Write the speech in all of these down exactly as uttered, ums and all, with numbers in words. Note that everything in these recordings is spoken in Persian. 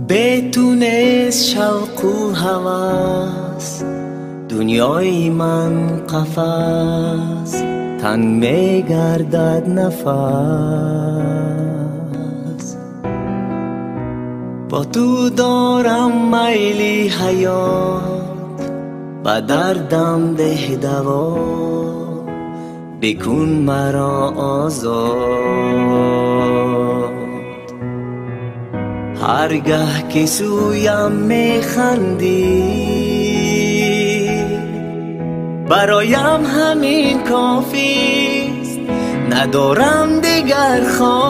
بتونست شوق و هوس دنیای من قفس تنگ میگردد نفس با تو دارم میلی حیات با دردم ده دوا بکن مرا آزاد هرگاه که سویم میخندی برایم همین کافیست ندارم دیگر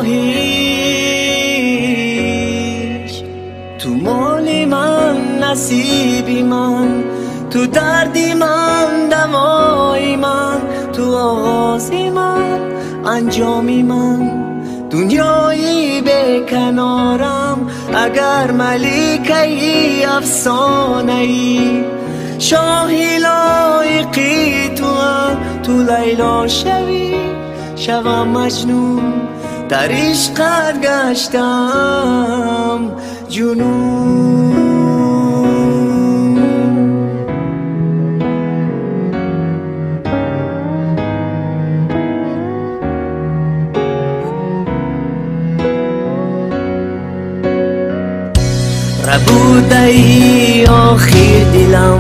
خواهیش تو مال من نصیبی من تو دردی من دوای من تو آغازی من انجامی من دنیایی به کنارم اگر ملکه‌ای افسانه‌ای شاهی لایقی تو هم تو لیلا شوی شوم مجنون در عشقت گشتم جنون ربوده ای آخر دلم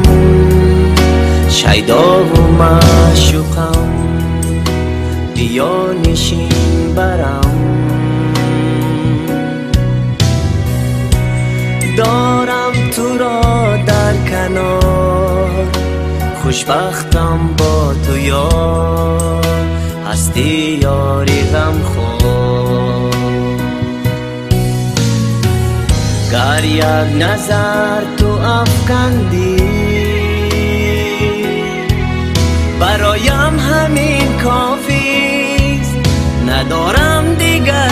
شیدا و معشوقم بیا نشین برم دارم تو را در کنار خوشبختم با تو یار هستی یاری غم خور گر یک نظر تو افکندی برایم همین کافیست ندارم دیگر